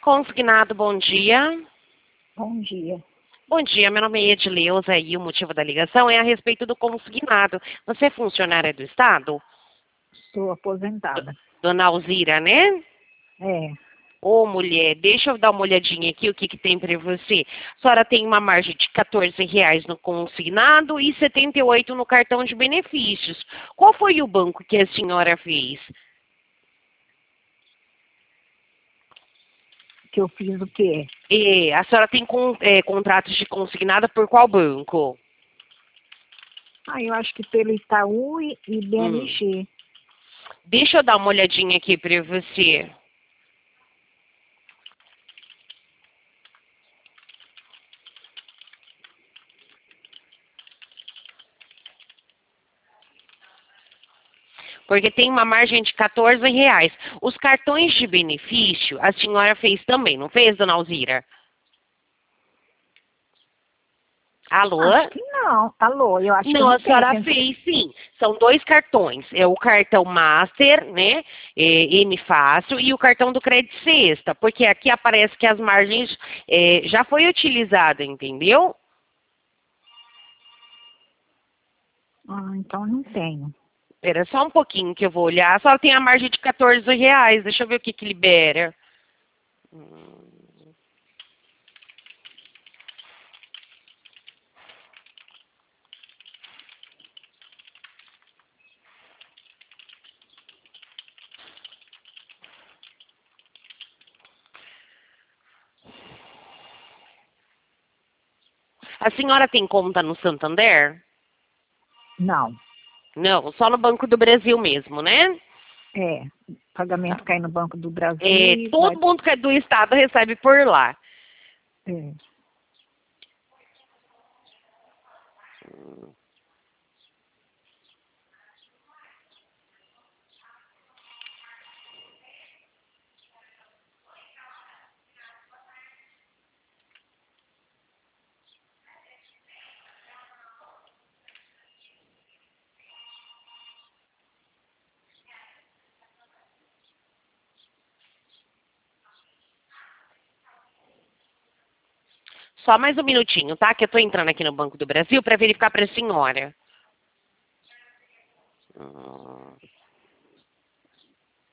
Consignado, bom dia. Bom dia. Bom dia, meu nome é Edileuza e o motivo da ligação é a respeito do consignado. Você é funcionária do Estado? Estou aposentada. Dona Alzira, né? É. Ô, mulher, deixa eu dar uma olhadinha aqui o que, que tem para você. A senhora tem uma margem de R$ 14 no consignado e 78 no cartão de benefícios. Qual foi o banco que a senhora fez? Que eu fiz o quê? A senhora tem contratos de consignada por qual banco? Eu acho que pelo Itaú e Hum. BMG. Deixa eu dar uma olhadinha aqui para você. Porque tem uma margem de R$ 14. Os cartões de benefício, a senhora fez também, não fez, dona Alzira? Alô? Acho que não. Alô, eu acho que Não, não a tem. senhora fez sim. São dois cartões. É o cartão Master, né? M Fácil, e o cartão do Crédito Sexta. Porque aqui aparece que as margens já foi utilizada, entendeu? Então não tenho. Espera só um pouquinho que eu vou olhar. A senhora tem a margem de R$ 14. Deixa eu ver o que, que libera. A senhora tem conta no Santander? Não. Não, só no Banco do Brasil mesmo, né? É. Pagamento cai no Banco do Brasil É, e vai. todo mundo que é do Estado recebe por lá. É. Só mais um minutinho, tá? Que eu tô entrando aqui no Banco do Brasil para verificar para a senhora.